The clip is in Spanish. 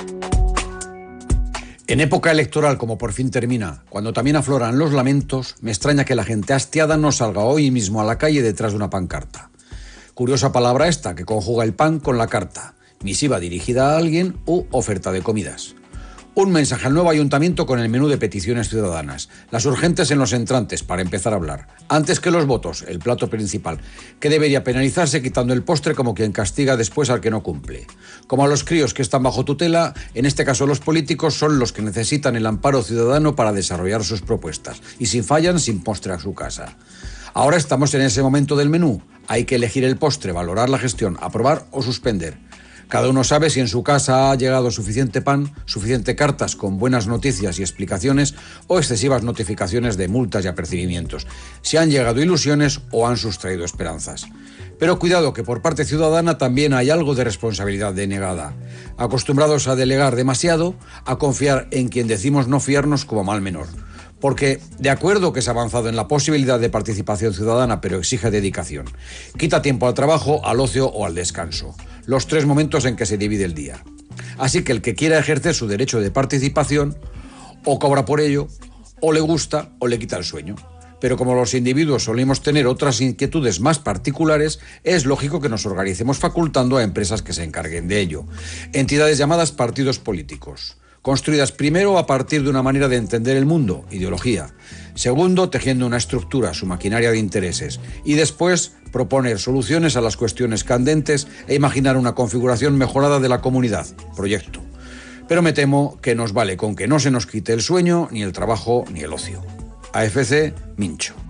En época electoral, como por fin termina, cuando también afloran los lamentos, me extraña que la gente hastiada no salga hoy mismo a la calle detrás de una pancarta. Curiosa palabra esta, que conjuga el pan con la carta, misiva dirigida a alguien u oferta de comidas. Un mensaje al nuevo ayuntamiento con el menú de peticiones ciudadanas, las urgentes en los entrantes para empezar a hablar. Antes que los votos, el plato principal, que debería penalizarse quitando el postre como quien castiga después al que no cumple. Como a los críos que están bajo tutela, en este caso los políticos son los que necesitan el amparo ciudadano para desarrollar sus propuestas, y si fallan, sin postre a su casa. Ahora estamos en ese momento del menú. Hay que elegir el postre, valorar la gestión, aprobar o suspender. Cada uno sabe si en su casa ha llegado suficiente pan, suficiente cartas con buenas noticias y explicaciones o excesivas notificaciones de multas y apercibimientos, si han llegado ilusiones o han sustraído esperanzas. Pero cuidado, que por parte ciudadana también hay algo de responsabilidad denegada. Acostumbrados a delegar demasiado, a confiar en quien decimos no fiarnos como mal menor. Porque, de acuerdo que se ha avanzado en la posibilidad de participación ciudadana, pero exige dedicación. Quita tiempo al trabajo, al ocio o al descanso. Los tres momentos en que se divide el día. Así que el que quiera ejercer su derecho de participación, o cobra por ello, o le gusta, o le quita el sueño. Pero como los individuos solemos tener otras inquietudes más particulares, es lógico que nos organicemos facultando a empresas que se encarguen de ello. Entidades llamadas partidos políticos. Construidas primero a partir de una manera de entender el mundo, ideología. Segundo, tejiendo una estructura, su maquinaria de intereses. Y después, proponer soluciones a las cuestiones candentes e imaginar una configuración mejorada de la comunidad, proyecto. Pero me temo que nos vale con que no se nos quite el sueño, ni el trabajo, ni el ocio. AFC, Mincho.